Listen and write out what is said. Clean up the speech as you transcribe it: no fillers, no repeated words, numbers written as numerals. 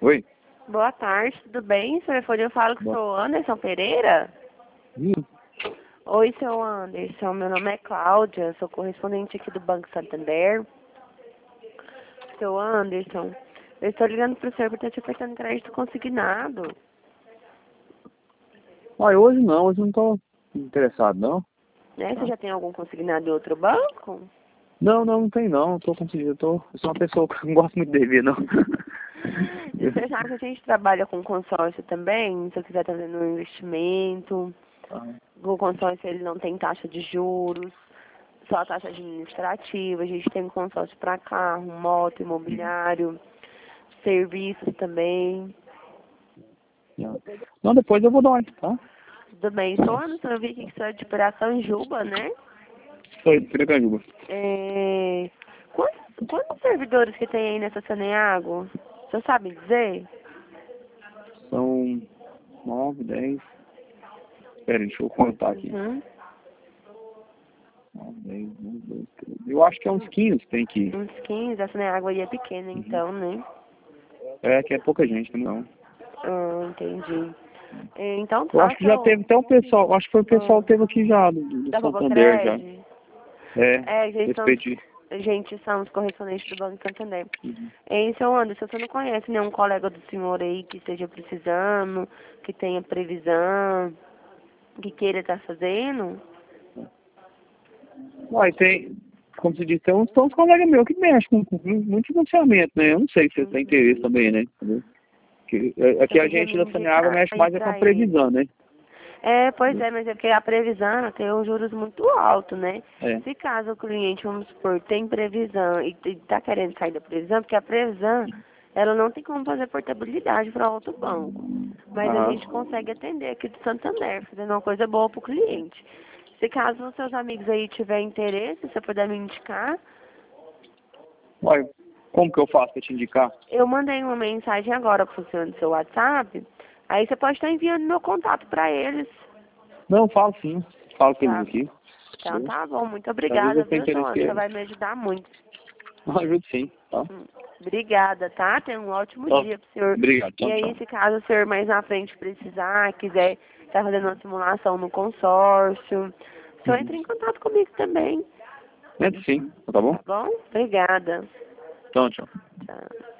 Oi? Boa tarde, tudo bem? Eu falo com o seu Anderson Pereira? Oi, seu Anderson, meu nome é Cláudia, sou correspondente aqui do Banco Santander. Seu Anderson, eu estou ligando para o senhor porque estou te ofertando crédito consignado. Hoje não tô interessado, não. Né? Você já tem algum consignado em outro banco? Não tem não, tô conseguindo, eu sou uma pessoa que não gosto muito de dever, não. E você sabe que a gente trabalha com consórcio também, se eu quiser estar fazendo um investimento. O consórcio ele não tem taxa de juros, só taxa administrativa. A gente tem consórcio para carro, moto, imobiliário, serviços também. Não, depois eu vou dar uma, tá? Tudo bem. Só Anderson, eu vi que você é de Piracaju, né? Oi, Piracanjuba. Quantos servidores que tem aí nessa Saneago? Você sabe dizer? São 9, 10. Pera, deixa eu contar aqui. 9, 10, 11, 12, 13. Eu acho que é uns 15 que tem aqui. Uns 15, a Saneago aí é pequena então, né? É, que é pouca gente, não. Entendi. Então Eu tá, acho que já teve até um pessoal, acho que foi o pessoal que teve aqui já, do da Santander já. Babocred? Respeito. A gente são os correspondentes do Banco Santander. Seu Anderson, você não conhece nenhum colega do senhor aí que esteja precisando, que tenha previsão, que queira estar fazendo? Tem, como você disse, tem uns colegas meus que mexem com muito financiamento, né? Eu não sei se você tem interesse também, né? Aqui a gente da Saneago mexe mais com a previsão, né? Pois é, mas é porque a previsão tem uns juros muito altos, né? É. Se caso o cliente, vamos supor, tem previsão e está querendo sair da previsão, porque a previsão, ela não tem como fazer portabilidade para outro banco. Mas a gente consegue atender aqui do Santander, fazendo uma coisa boa para o cliente. Se caso os seus amigos aí tiverem interesse, você puder me indicar. Olha, como que eu faço para te indicar? Eu mandei uma mensagem agora para o senhor no seu WhatsApp. Aí você pode estar enviando meu contato para eles. Não, falo sim. Falo com eles aqui. Então tá bom, muito obrigada, viu, seu Anderson? Você vai me ajudar muito. Ajudo sim, tá? Obrigada, tá? Tenha um ótimo dia pro senhor. Obrigado, E aí, se caso o senhor mais na frente precisar, quiser estar fazendo uma simulação no consórcio, o senhor entra em contato comigo também. Sim, tá bom? Tá bom? Obrigada. Então, tchau. Tchau.